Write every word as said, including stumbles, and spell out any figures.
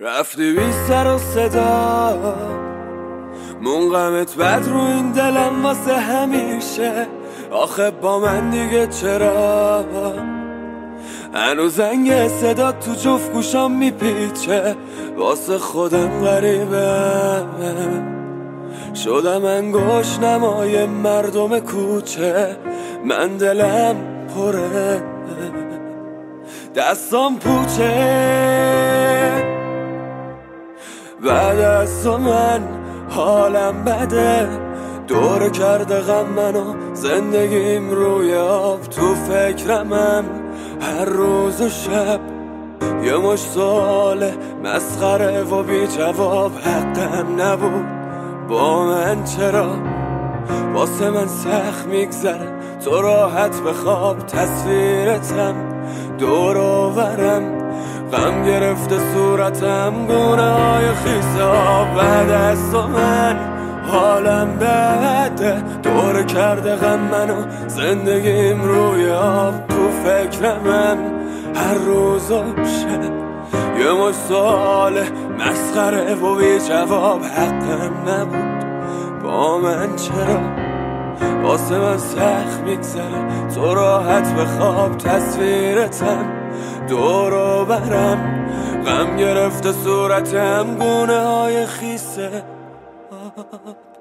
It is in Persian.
رفتی بی سر و صدا، منقمت بد رو این دلم واسه همیشه. آخه با من دیگه چرا هنوز زنگ صدا تو جفت گوشام میپیچه؟ واسه خودم غریبه شدم انگوش نمای مردم کوچه. من دلم پره دستام پوچه، بعد از تو من حالم بده. دور کرده غم منو زندگیم روی آب، تو فکرمم هر روز و شب. یه مش سوال مسخره و بی جواب، حقم نبود با من چرا؟ واسه من سخت میگذره تو راحت بخواب، تصویرتم دور و برم، غم گرفته صورتم گونه های خیس آب. بعد از تو من حالم بده، دور کرده غم منو زندگیم روی آب، تو فکرمم هر روز و شب. یه مش سوال مسخره و بی جواب، حقم نبود با من چرا؟ واسه من سخت میگذره تو راحت بخواب، تصویرتم دور و برم، غم گرفته صورتم گونه های خیسه.